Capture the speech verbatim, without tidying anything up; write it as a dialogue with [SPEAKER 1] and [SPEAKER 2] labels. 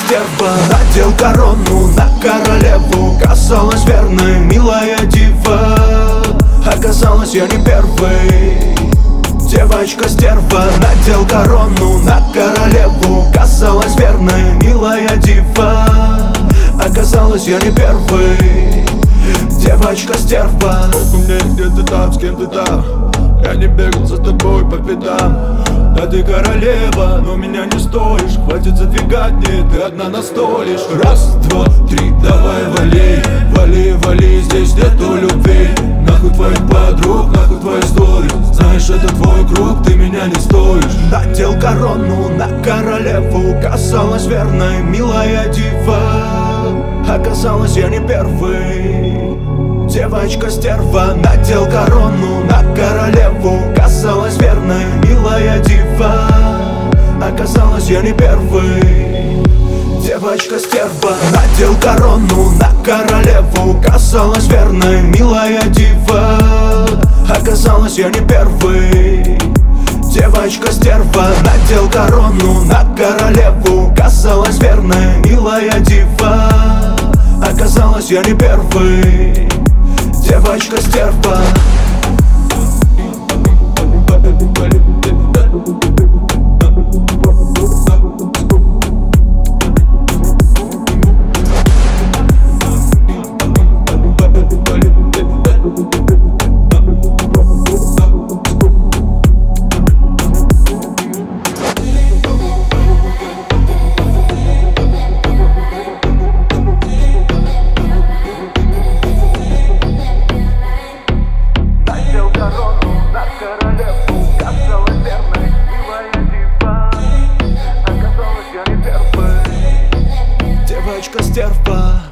[SPEAKER 1] стерва надел корону на королеву. Казалось верной, милая дива. Оказалось, я не первый. Девочка стерва надел корону на королеву. Казалось верной, милая дива. Оказалось, я не первый. Девочка стерва.
[SPEAKER 2] У меня где-то там, с кем ты там. Я не бегал за тобой по пятам. Да ты королева, но меня не стоишь. Хватит задвигать, нет, ты одна настолишь. Раз, два, три, давай вали. Вали, вали, здесь нету любви. Нахуй твоих подруг, нахуй твои истории. Знаешь, это твой круг, ты меня не стоишь.
[SPEAKER 1] Надел корону на королеву. Казалось верной, милая дива. Оказалось, я не первый. Девочка стерва надел корону на королеву. Казалось верной, милая дива. Оказалось, я не первый. Девочка стерва надел корону на королеву. Казалось верной, милая дива. Оказалось, я не первый. Девочка стерва надел корону на королеву. Казалось верной, милая дива. Оказалось, я не первый. Девочка стерва. Девочка стерва.